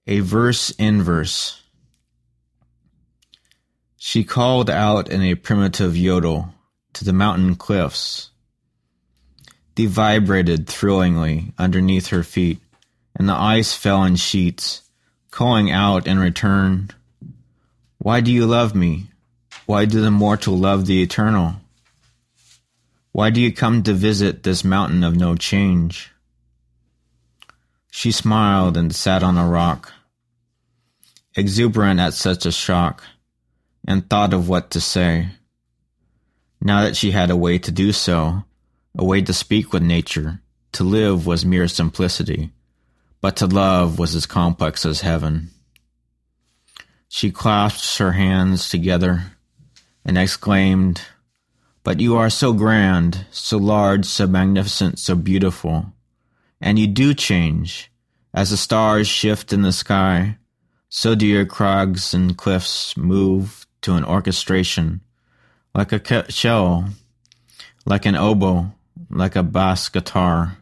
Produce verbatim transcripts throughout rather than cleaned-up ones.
A verse in verse. She called out in a primitive yodel to the mountain cliffs. They vibrated thrillingly underneath her feet, and the ice fell in sheets, calling out in return, "Why do you love me? Why do the mortal love the eternal? Why do you come to visit this mountain of no change?" She smiled and sat on a rock, exuberant at such a shock, and thought of what to say. Now that she had a way to do so, a way to speak with nature, to live was mere simplicity, but to love was as complex as heaven. She clasped her hands together and exclaimed, "But you are so grand, so large, so magnificent, so beautiful. And you do change. As the stars shift in the sky, so do your crags and cliffs move to an orchestration, like a ke- shell, like an oboe, like a bass guitar."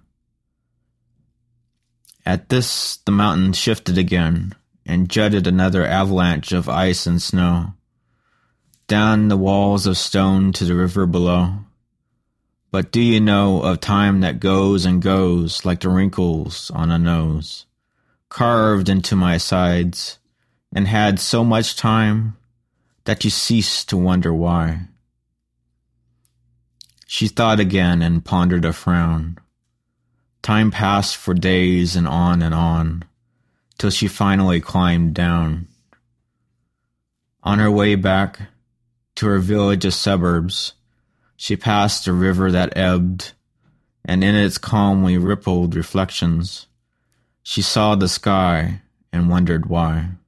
At this, the mountain shifted again and jutted another avalanche of ice and snow, down the walls of stone to the river below. But do you know of time that goes and goes like the wrinkles on a nose, carved into my sides, and had so much time that you cease to wonder why? She thought again and pondered a frown. Time passed for days and on and on, till she finally climbed down. On her way back to her village of suburbs, she passed a river that ebbed, and in its calmly rippled reflections, she saw the sky and wondered why.